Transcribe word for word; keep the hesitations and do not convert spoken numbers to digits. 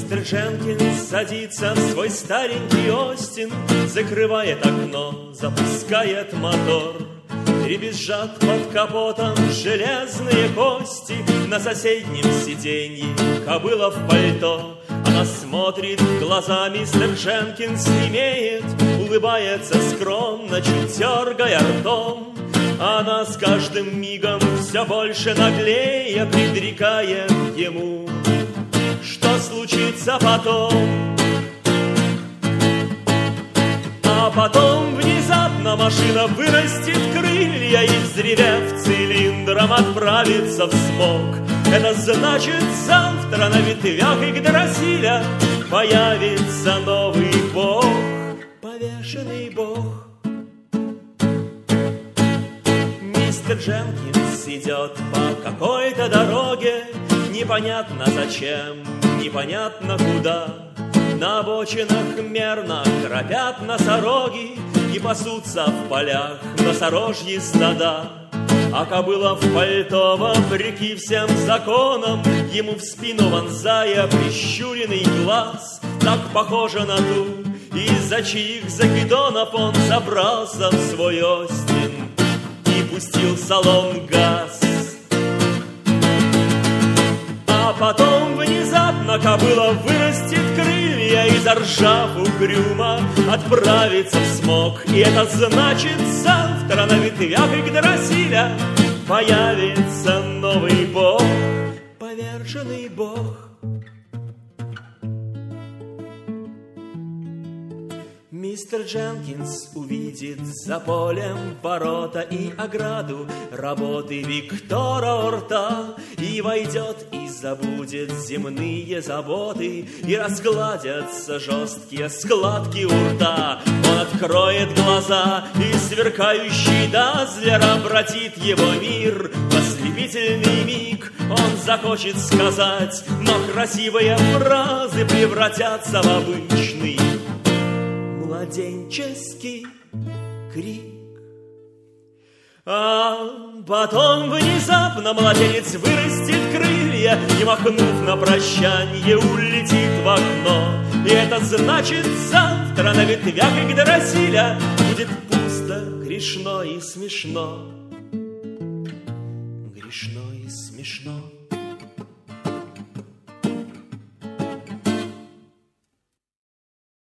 Мистер Дженкинс садится в свой старенький Остин, закрывает окно, запускает мотор. Дребезжат под капотом железные кости, на соседнем сиденье кобыла в пальто. Она смотрит в глаза, мистер Дженкинс имеет, улыбается скромно, чуть дергая ртом. Она с каждым мигом все больше наглее предрекает ему, что случится потом. А потом внезапно машина вырастет крылья и, взревев цилиндром, отправится в смог. Это значит, завтра на ветвях Игдрасиля появится новый бог, повешенный бог. Мистер Дженкинс идет по какой-то дороге, непонятно зачем, непонятно куда. На обочинах мерно храпят носороги и пасутся в полях носорожьи стада. А кобыла в пальто, вопреки всем законам, ему в спину вонзая прищуренный глаз, так похожа на ту, из-за чьих закидонов он забрался в свой Остин и пустил в салон газ. А потом внезапно кобыла вырастет крылья и, заржав угрюмо, отправится в смог. И это значит, завтра на ветвях Игдрасиля появится новый бог, поверженный бог. Мистер Дженкинс увидит за полем ворота и ограду работы Виктора Орта и войдет и забудет земные заботы, и разгладятся жесткие складки у рта. Он откроет глаза, и сверкающий дазлер обратит его мир в ослепительный миг. Он захочет сказать, но красивые фразы превратятся в обычный младенческий крик. А потом внезапно младенец вырастет крылья и, махнув на прощанье, улетит в окно. И это значит, завтра на ветвях Игдрасиля будет пусто, грешно и смешно.